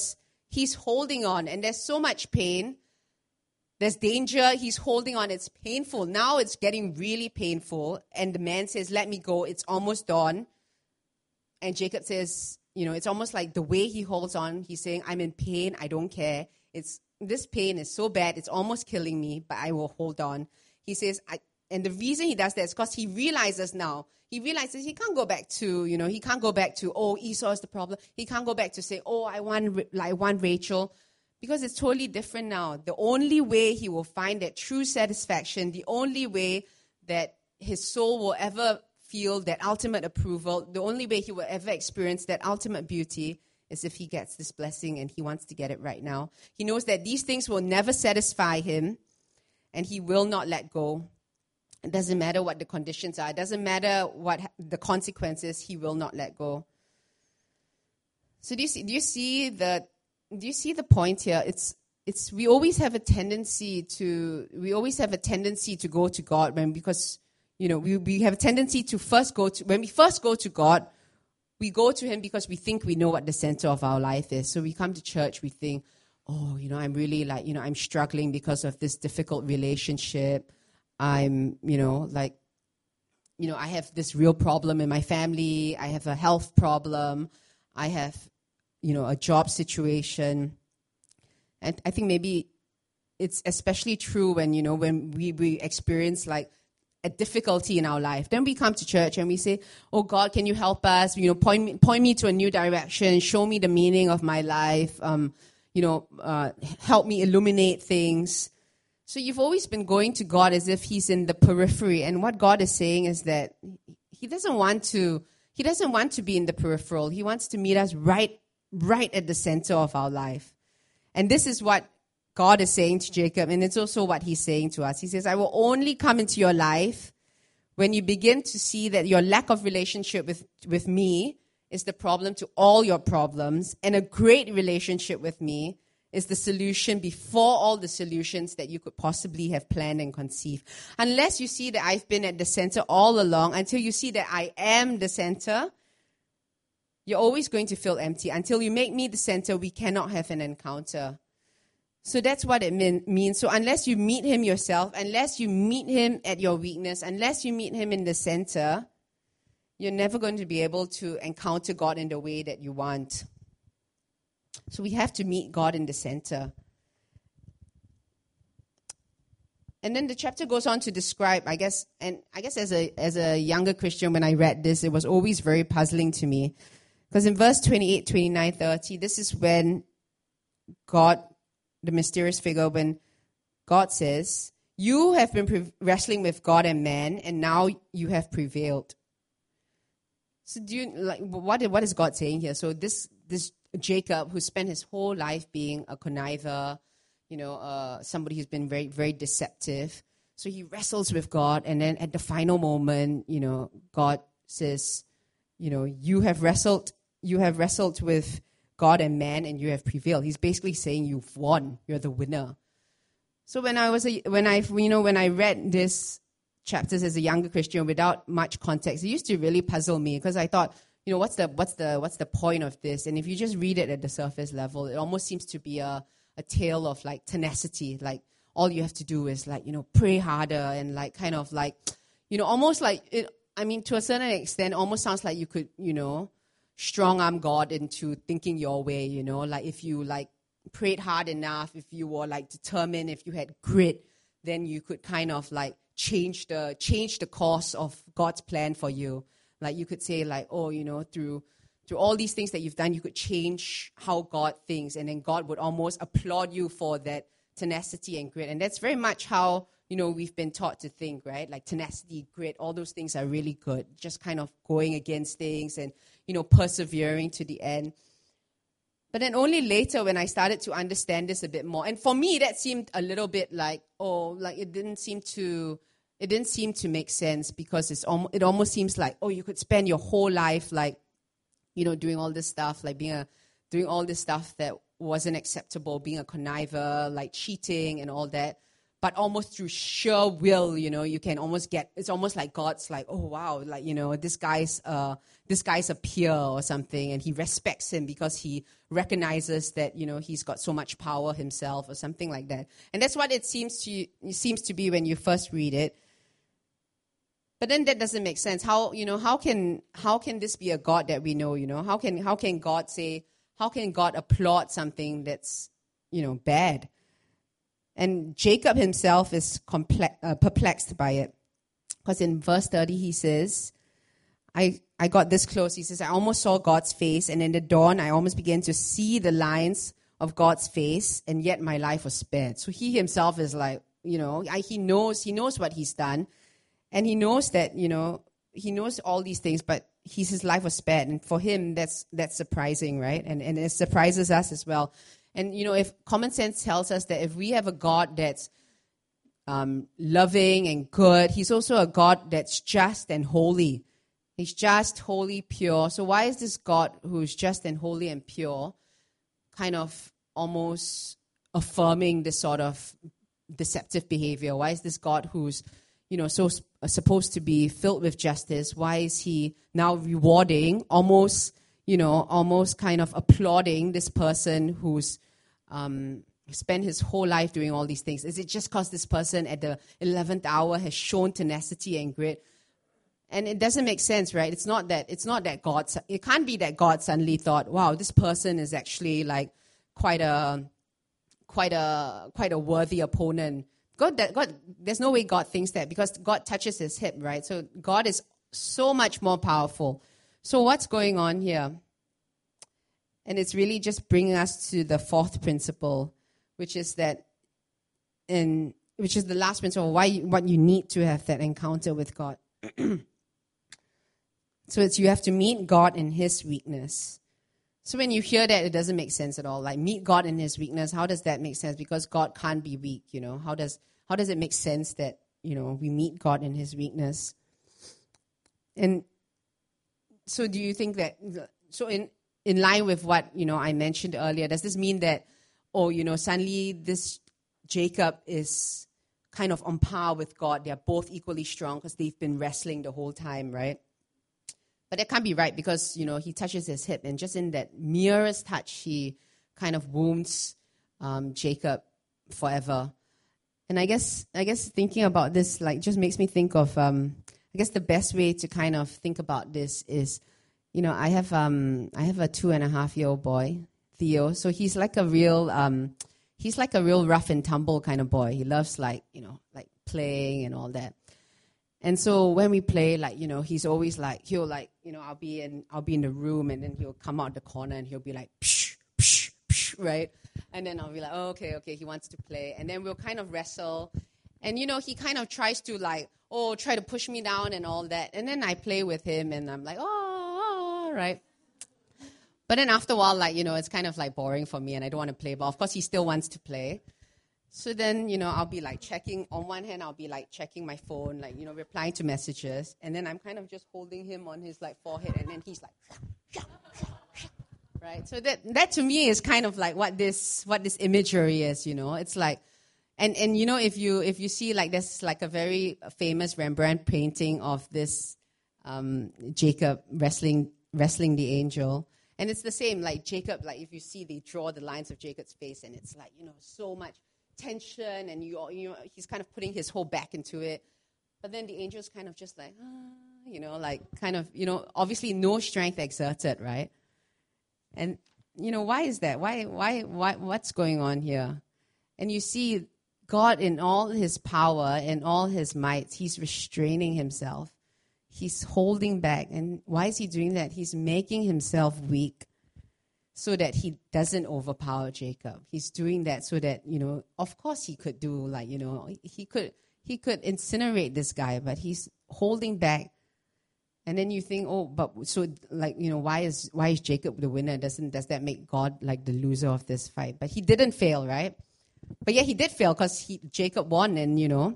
[SPEAKER 1] he's holding on, and there's so much pain. There's danger. He's holding on. It's painful. Now it's getting really painful. And the man says, let me go. It's almost dawn. And Jacob says, you know, it's almost like the way he holds on. He's saying, I'm in pain. I don't care. It's this pain is so bad. It's almost killing me, but I will hold on. He says, I, and the reason he does that is because he realizes now, he realizes he can't go back to, you know, he can't go back to, oh, Esau is the problem. He can't go back to say, oh, I want, I want Rachel. Because it's totally different now. The only way he will find that true satisfaction, the only way that his soul will ever feel that ultimate approval, the only way he will ever experience that ultimate beauty is if he gets this blessing, and he wants to get it right now. He knows that these things will never satisfy him, and he will not let go. It doesn't matter what the conditions are. It doesn't matter what the consequences. He will not let go. So do you see, do you see the... Do you see the point here? It's it's we always have a tendency to we always have a tendency to go to God when because you know we we have a tendency to first go to when we first go to God, we go to him because we think we know what the center of our life is. So we come to church, we think, oh, you know, I'm really like, you know, I'm struggling because of this difficult relationship. I'm, you know, like, you know, I have this real problem in my family. I have a health problem. I have you know, a job situation. And I think maybe it's especially true when, you know, when we, we experience like a difficulty in our life. Then we come to church and we say, oh God, can you help us? You know, point me, point me to a new direction, show me the meaning of my life, um, you know, uh, help me illuminate things. So you've always been going to God as if he's in the periphery. And what God is saying is that he doesn't want to, he doesn't want to be in the peripheral. He wants to meet us right right at the center of our life. And this is what God is saying to Jacob, and it's also what he's saying to us. He says, I will only come into your life when you begin to see that your lack of relationship with, with me is the problem to all your problems, and a great relationship with me is the solution before all the solutions that you could possibly have planned and conceived. Unless you see that I've been at the center all along, until you see that I am the center, you're always going to feel empty. Until you make me the center, we cannot have an encounter. So that's what it mean, means. So unless you meet him yourself, unless you meet him at your weakness, unless you meet him in the center, you're never going to be able to encounter God in the way that you want. So we have to meet God in the center. And then the chapter goes on to describe, I guess, and I guess as a as a younger Christian, when I read this, it was always very puzzling to me. Because in verse twenty-eight, twenty-nine, thirty, this is when God, the mysterious figure, when God says, you have been pre- wrestling with God and man, and now you have prevailed. So do you, like, what, what is God saying here? So this this Jacob, who spent his whole life being a conniver, you know, uh, somebody who's been very, very deceptive. So he wrestles with God, and then at the final moment, you know, God says, you know, you have wrestled You have wrestled with God and man, and you have prevailed. He's basically saying you've won. You're the winner. So when I was a, when I you know when I read this chapters as a younger Christian without much context, it used to really puzzle me, because I thought, you know, what's the what's the what's the point of this? And if you just read it at the surface level, it almost seems to be a a tale of like tenacity. Like all you have to do is like, you know, pray harder, and like kind of like, you know, almost like it. I mean, to a certain extent, almost sounds like you could, you know, strong-arm God into thinking your way, you know. Like if you, like, prayed hard enough, if you were, like, determined, if you had grit, then you could kind of, like, change the change the course of God's plan for you. Like you could say, like, oh, you know, through through all these things that you've done, you could change how God thinks, and then God would almost applaud you for that tenacity and grit. And that's very much how, you know, we've been taught to think, right? Like tenacity, grit, all those things are really good. Just kind of going against things and, you know, persevering to the end. But then only later when I started to understand this a bit more, and for me that seemed a little bit like, oh, like it didn't seem to, it didn't seem to make sense, because it's almost, it almost seems like, oh, you could spend your whole life like, you know, doing all this stuff, like being a, doing all this stuff that wasn't acceptable, being a conniver, like cheating and all that. but almost through sheer will, you know, you can almost get, it's almost like God's like, oh, wow, like, you know, this guy's, uh, this guy's a peer or something, and he respects him because he recognizes that, you know, he's got so much power himself or something like that. And that's what it seems to, it seems to be when you first read it. But then that doesn't make sense. How, you know, how can, how can this be a God that we know, you know? How can, how can God say, how can God applaud something that's, you know, bad? And Jacob himself is complex, uh, perplexed by it. Because in verse thirty, he says, I, I got this close. He says, I almost saw God's face, and in the dawn, I almost began to see the lines of God's face, and yet my life was spared. So he himself is like, you know, I, he knows, he knows what he's done. And he knows that, you know, he knows all these things, but he's, his life was spared. And for him, that's that's surprising, right? And, and it surprises us as well. And, you know, if common sense tells us that if we have a God that's um, loving and good, he's also a God that's just and holy. He's just, holy, pure. So why is this God who's just and holy and pure kind of almost affirming this sort of deceptive behavior? Why is this God who's, you know, so uh, supposed to be filled with justice, why is he now rewarding, almost, you know, almost kind of applauding this person who's um, spent his whole life doing all these things? Is it just because this person at the eleventh hour has shown tenacity and grit? And it doesn't make sense, right? It's not that, it's not that God, it can't be that God suddenly thought, wow, this person is actually like quite a, quite a, quite a worthy opponent. God, that, God, there's no way God thinks that, because God touches his hip, right? So God is so much more powerful. So what's going on here? And it's really just bringing us to the fourth principle, which is that, in which is the last principle, why you, what you need to have that encounter with God. So it's you have to meet God in his weakness. So when you hear that, it doesn't make sense at all. Like, meet God in his weakness. How does that make sense? Because God can't be weak, you know. How does how does it make sense that, you know, we meet God in his weakness? And so do you think that, so in, in line with what, you know, I mentioned earlier, does this mean that, oh, you know, suddenly this Jacob is kind of on par with God? They're both equally strong because they've been wrestling the whole time, right? But that can't be right, because, you know, he touches his hip, and just in that merest touch, he kind of wounds um, Jacob forever. And I guess, I guess thinking about this, like, just makes me think of, um, I guess the best way to kind of think about this is, you know, I have, um, I have a two and a half year old boy, Theo. So he's like a real, um, he's like a real rough and tumble kind of boy. He loves, like, you know, like playing and all that. And so when we play, like, you know, he's always like, he'll like, you know, I'll be in, I'll be in the room, and then he'll come out the corner and he'll be like, psh, psh, psh, right? And then I'll be like, oh, okay, okay, he wants to play. And then we'll kind of wrestle. And, you know, he kind of tries to like, oh, try to push me down and all that. And then I play with him, and I'm like, oh, all right. But then after a while, like, you know, it's kind of like boring for me, and I don't want to play. But of course, he still wants to play. So then, you know, I'll be like checking, on one hand, I'll be like checking my phone, like, you know, replying to messages. And then I'm kind of just holding him on his like forehead, and then he's like, right? So that that to me is kind of like what this what this imagery is, you know. It's like, and, and you know, if you if you see, like, there's like a very famous Rembrandt painting of this um, Jacob wrestling wrestling the angel. And it's the same, like Jacob, like if you see, they draw the lines of Jacob's face, and it's like, you know, so much tension, and you, you know, he's kind of putting his whole back into it. But then the angel's kind of just like, ah, you know, like kind of, you know, obviously no strength exerted, right? And, you know, why is that? Why, why, why, what's going on here? And you see God in all his power and all his might, he's restraining himself. He's holding back. And why is he doing that? He's making himself weak, so that he doesn't overpower Jacob. He's doing that so that, you know, of course he could do, like, you know, he could he could incinerate this guy, but he's holding back. And then you think, oh, but so, like, you know, why is why is Jacob the winner? Doesn't does that make God like the loser of this fight? But he didn't fail, right? But yeah, he did fail, because he Jacob won, and, you know.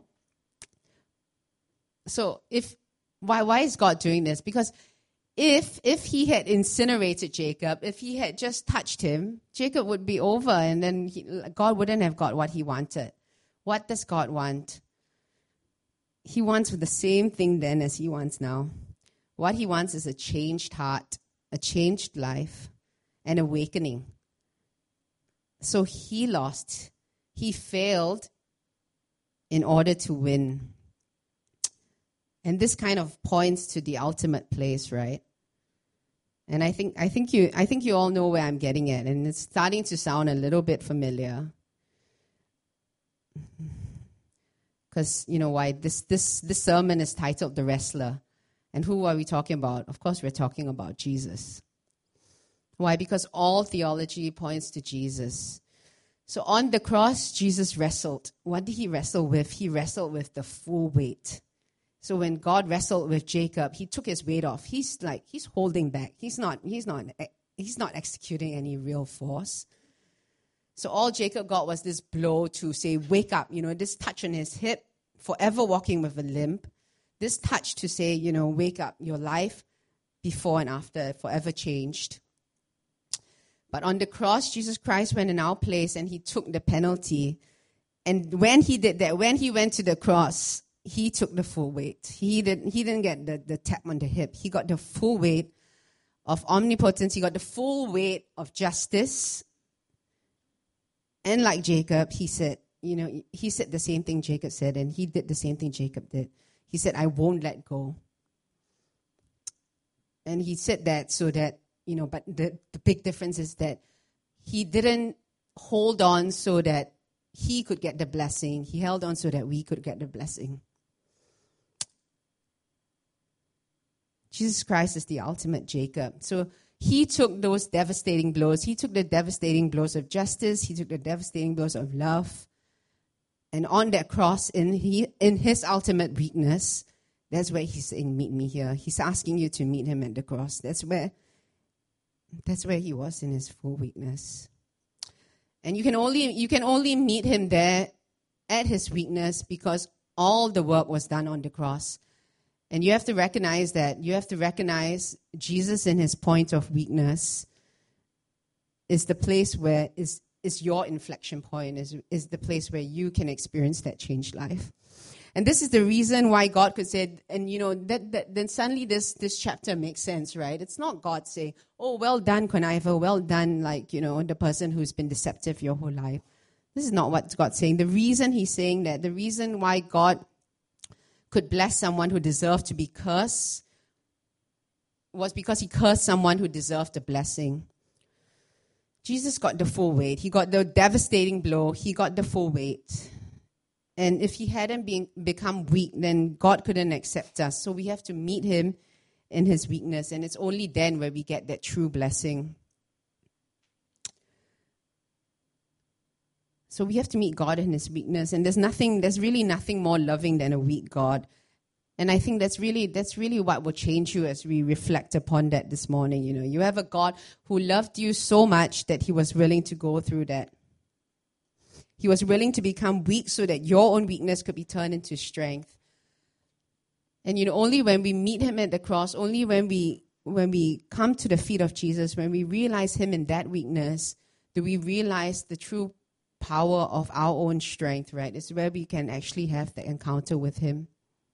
[SPEAKER 1] So if why why is God doing this? Because If if he had incinerated Jacob, if he had just touched him, Jacob would be over, and then he, God wouldn't have got what he wanted. What does God want? He wants the same thing then as he wants now. What he wants is a changed heart, a changed life, an awakening. So he lost. He failed in order to win. And this kind of points to the ultimate place, right? And I think I think you I think you all know where I'm getting at, and it's starting to sound a little bit familiar. Because you know why this this this sermon is titled The Wrestler. And who are we talking about? Of course, we're talking about Jesus. Why? Because all theology points to Jesus. So on the cross, Jesus wrestled. What did he wrestle with? He wrestled with the full weight. So when God wrestled with Jacob, he took his weight off. He's like, he's holding back. He's not, he's not, he's not executing any real force. So all Jacob got was this blow to say, wake up, you know, this touch on his hip, forever walking with a limp. This touch to say, you know, wake up, your life before and after forever changed. But on the cross, Jesus Christ went in our place and he took the penalty. And when he did that, when he went to the cross, he took the full weight. He didn't, he didn't get the, the tap on the hip. He got the full weight of omnipotence. He got the full weight of justice. And like Jacob, he said, you know, he said the same thing Jacob said, and he did the same thing Jacob did. He said, I won't let go. And he said that so that, you know, but the, the big difference is that he didn't hold on so that he could get the blessing. He held on so that we could get the blessing. Jesus Christ is the ultimate Jacob. So he took those devastating blows. He took the devastating blows of justice. He took the devastating blows of love. And on that cross, in he, in his ultimate weakness, that's where he's saying, meet me here. He's asking you to meet him at the cross. That's where, that's where he was in his full weakness. And you can only you can only meet him there at his weakness because all the work was done on the cross. And you have to recognize that. You have to recognize Jesus in his point of weakness is the place where is is your inflection point, is, is the place where you can experience that changed life. And this is the reason why God could say, and you know, that, that then suddenly this this chapter makes sense, right? It's not God saying, oh, well done, conniver, well done, like, you know, the person who's been deceptive your whole life. This is not what God's saying. The reason he's saying that, the reason why God could bless someone who deserved to be cursed was because he cursed someone who deserved the blessing. Jesus got the full weight. He got the devastating blow. He got the full weight. And if he hadn't been, become weak, then God couldn't accept us. So we have to meet him in his weakness. And it's only then where we get that true blessing. So we have to meet God in his weakness. And there's nothing, there's really nothing more loving than a weak God. And I think that's really, that's really what will change you as we reflect upon that this morning. You know, you have a God who loved you so much that he was willing to go through that. He was willing to become weak so that your own weakness could be turned into strength. And you know, only when we meet him at the cross, only when we when we come to the feet of Jesus, when we realize him in that weakness, do we realize the true power of our own strength, right? It's where we can actually have the encounter with him.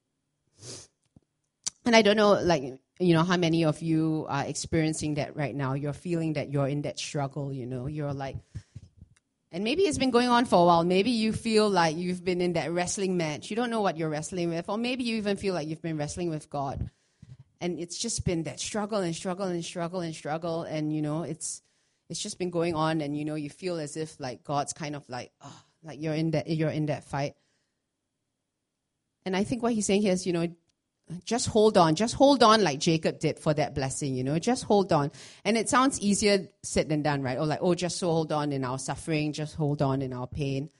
[SPEAKER 1] And I don't know, like, you know, how many of you are experiencing that right now. You're feeling that you're in that struggle, you know. You're like, and maybe it's been going on for a while. Maybe you feel like you've been in that wrestling match. You don't know what you're wrestling with. Or maybe you even feel like you've been wrestling with God. And it's just been that struggle and struggle and struggle and struggle. And, you know, it's it's just been going on. And, you know, you feel as if, like, God's kind of like, oh, like you're in that, you're in that fight. And I think what he's saying here is, you know, just hold on. Just hold on like Jacob did for that blessing, you know. Just hold on. And it sounds easier said than done, right? Or like, oh, just so hold on in our suffering. Just hold on in our pain.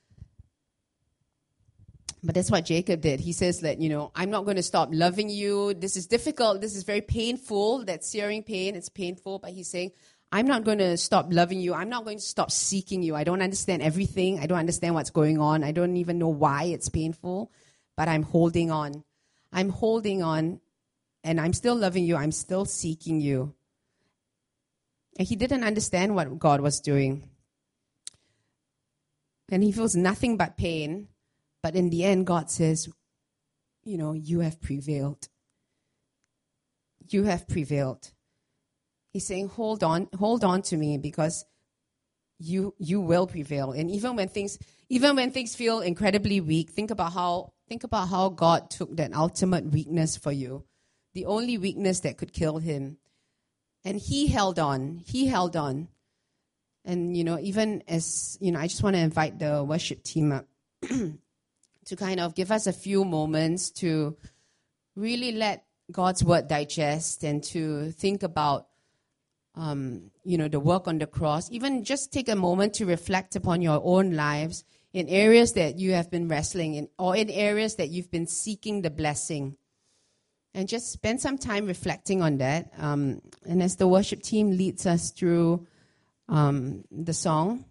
[SPEAKER 1] But that's what Jacob did. He says that, you know, I'm not going to stop loving you. This is difficult. This is very painful. That searing pain, it's painful. But he's saying, I'm not going to stop loving you. I'm not going to stop seeking you. I don't understand everything. I don't understand what's going on. I don't even know why it's painful. But I'm holding on. I'm holding on, and I'm still loving you. I'm still seeking you. And he didn't understand what God was doing. and he feels nothing but pain. But in the end, God says, you know, you have prevailed. You have prevailed. He's saying, hold on, hold on to me, because you you will prevail. And even when things even when things feel incredibly weak, think about how think about how God took that ultimate weakness for you, the only weakness that could kill him. And he held on. He held on. And, you know, even as, you know, I just want to invite the worship team up to kind of give us a few moments to really let God's word digest and to think about, um, you know, the work on the cross. Even just take a moment to reflect upon your own lives in areas that you have been wrestling in, or in areas that you've been seeking the blessing. And just spend some time reflecting on that. Um, and as the worship team leads us through um, the song,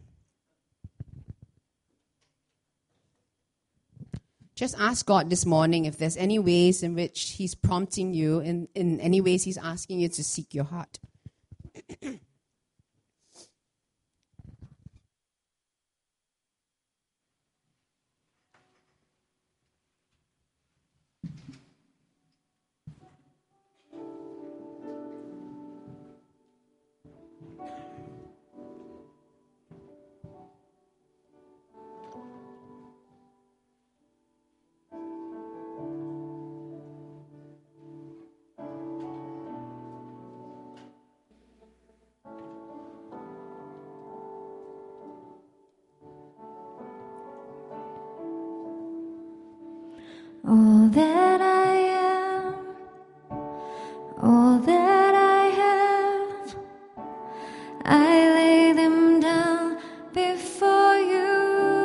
[SPEAKER 1] just ask God this morning if there's any ways in which he's prompting you, in, in any ways he's asking you to seek your heart.
[SPEAKER 2] All that I am, all that I have, I lay them down before you,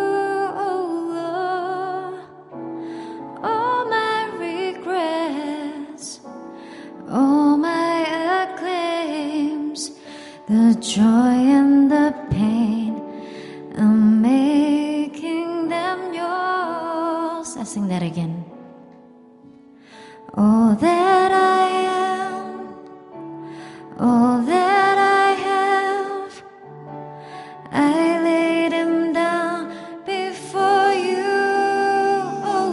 [SPEAKER 2] oh Lord. All my regrets, all my acclaims, the joy and the pain, I'm making them yours. Let's sing that again. All that I am, all that I have, I laid them down before you, oh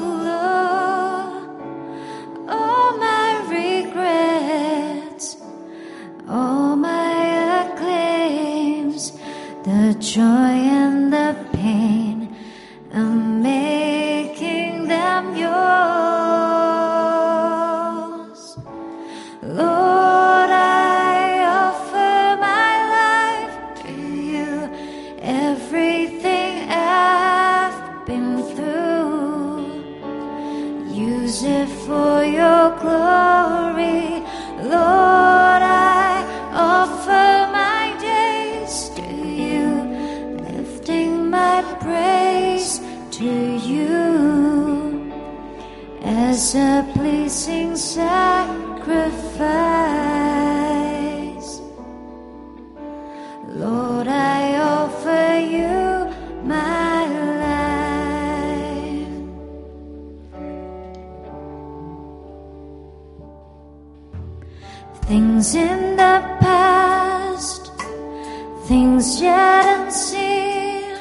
[SPEAKER 2] Lord. All my regrets, all my acclaims, the joy and the pain, I'm making them yours. Lord, I offer my life to you, everything I've been through. Use it for your glory. Lord, I offer my days to you, lifting my praise to you as a pleasing sacrifice. Lord, I offer you my life. Things in the past, things yet unseen,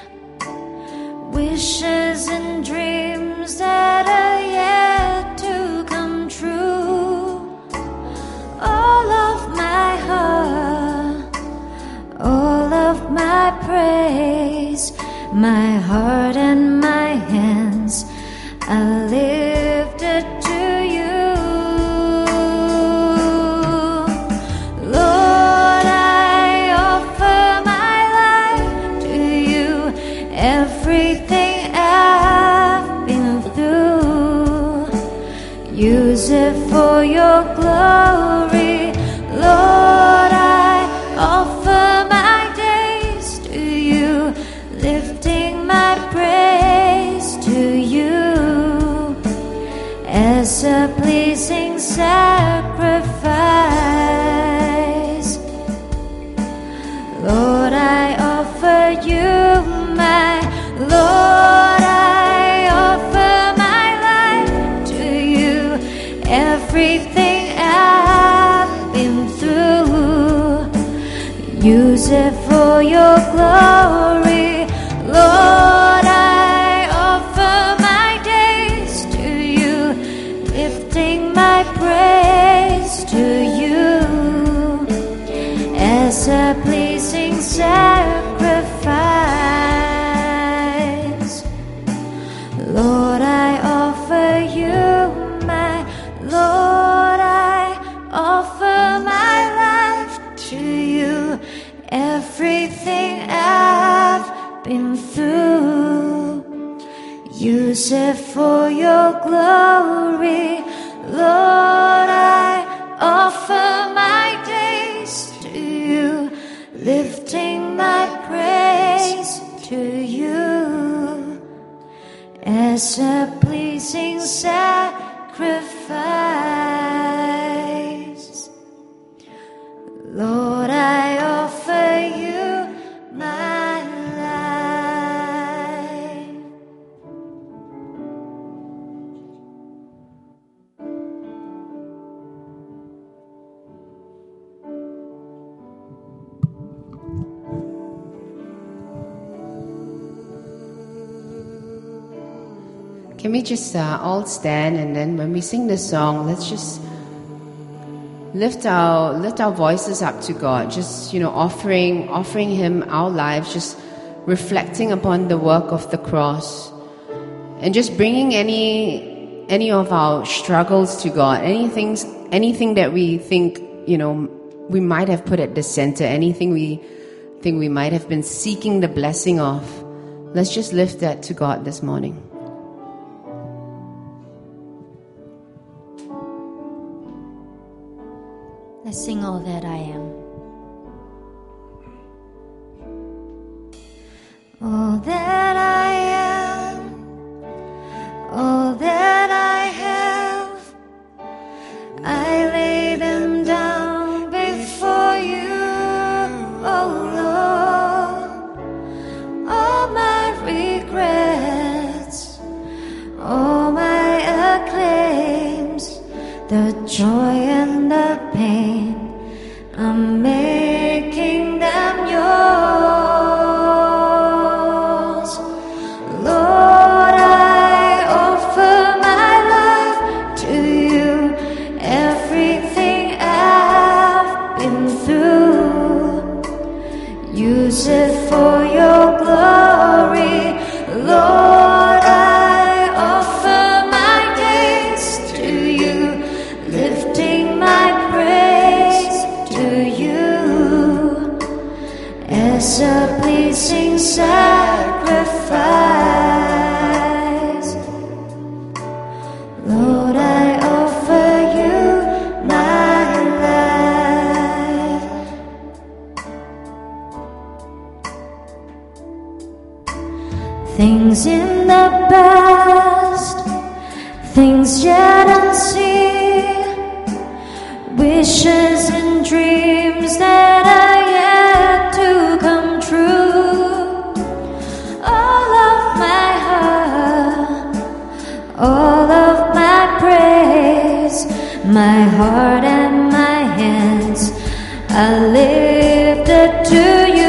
[SPEAKER 2] wishes and dreams that are yet to come true. All of my heart, all of my praise, my heart and my hands are lifted to you. Lord, I offer my life to you, everything I've been through. Use it for your glory. Lord, I offer my days to you, lifting my praise to you as a pleasing sacrifice. Lord, I offer you my, Lord, I offer my life to you, everything I've been through. Use it for your glory. Lord, lifting my praise to you as a pleasing sacrifice. Lord, I offer you my, Lord, I offer my life to you. Everything I've been through, use it for your glory. Lord, I offer my days to you, lifting my praise to you as a pleasing sacrifice. Lord, I offer you my life.
[SPEAKER 1] Can we just uh, all stand, and then when we sing this song, let's just lift our lift our voices up to God, just, you know, offering offering Him our lives, just reflecting upon the work of the cross, and just bringing any any of our struggles to God, anything anything that we think, you know, we might have put at the center, anything we think we might have been seeking the blessing of. Let's just lift that to God this morning.
[SPEAKER 2] Let's sing All That I Am. All that I am, all that I have, I lay them down before you, oh Lord. All my regrets, all my acclaims, the joy and the pain, I'm making them yours. Lord, I offer my life to you, everything I've been through, use it for your glory. Lord, I offer my days to you, lifting my praise to you as a pleasing sacrifice. Lord, I offer you my life. Things in the past, things yet unseen, wishes and dreams that are yet to come true. All of my heart, all of my praise, my heart and my hands are lifted to you.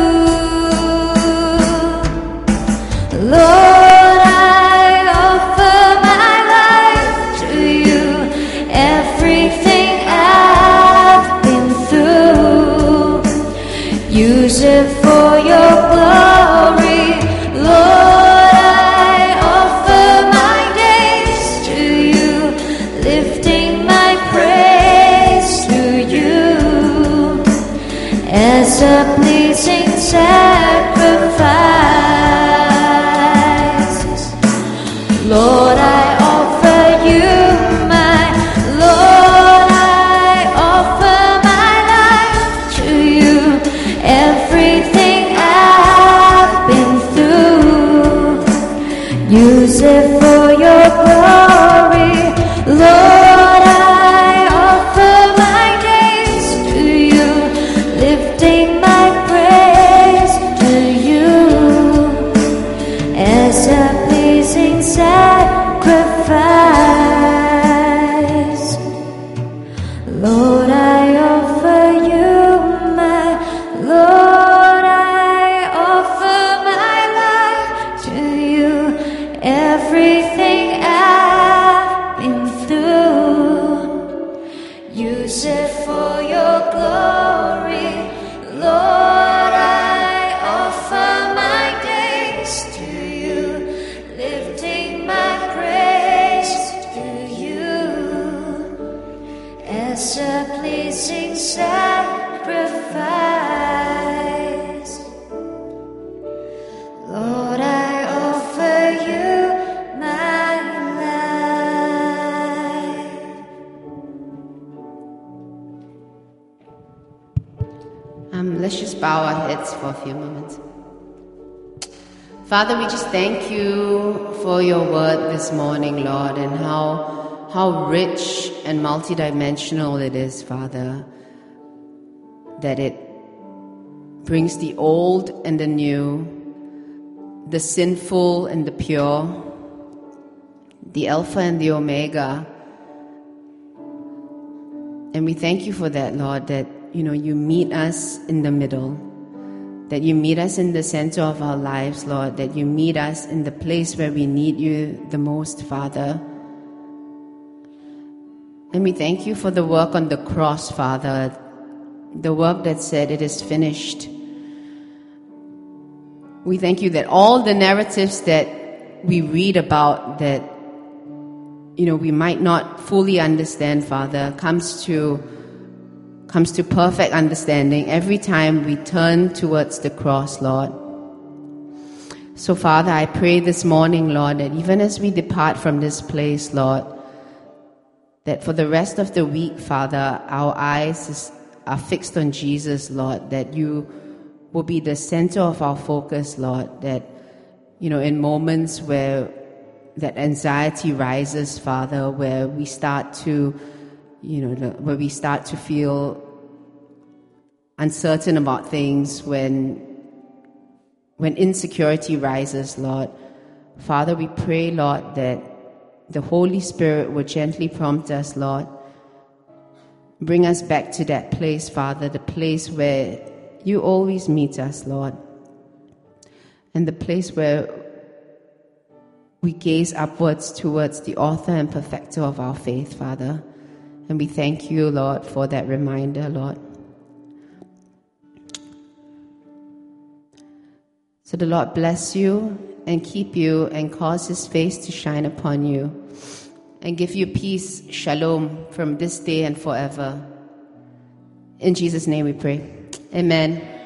[SPEAKER 2] Lord, I offer my life to you, everything I've been through, use it for your glory. Lord, I offer my days to you, lifting my praise to you as a pleasing sacrifice. Lord, I offer you my, Lord, I offer my life to you, everything I've been through, use it for your glory. Lord, I offer my days to you, lifting my praise it's a pleasing sacrifice. Lord, I offer you my life.
[SPEAKER 1] Um, let's just bow our heads for a few moments. Father, we just thank you for your word this morning, Lord, and how how rich and multidimensional it is, Father, that it brings the old and the new, the sinful and the pure, the Alpha and the Omega. And we thank you for that, Lord, that, you know, you meet us in the middle, that you meet us in the center of our lives, Lord, that you meet us in the place where we need you the most, Father. And we thank you for the work on the cross, Father, the work that said it is finished. We thank you that all the narratives that we read about that, you know, we might not fully understand, Father, comes to comes to perfect understanding every time we turn towards the cross, Lord. So, Father, I pray this morning, Lord, that even as we depart from this place, Lord, that for the rest of the week, Father, our eyes is, are fixed on Jesus, Lord, that you will be the center of our focus, Lord, that, you know, in moments where that anxiety rises, Father, where we start to, you know, where we start to feel uncertain about things, when, when insecurity rises, Lord, Father, we pray, Lord, that the Holy Spirit will gently prompt us, Lord. Bring us back to that place, Father, the place where you always meet us, Lord. And the place where we gaze upwards towards the author and perfecter of our faith, Father. And we thank you, Lord, for that reminder, Lord. So the Lord bless you and keep you and cause his face to shine upon you and give you peace, shalom, from this day and forever. In Jesus' name we pray. Amen.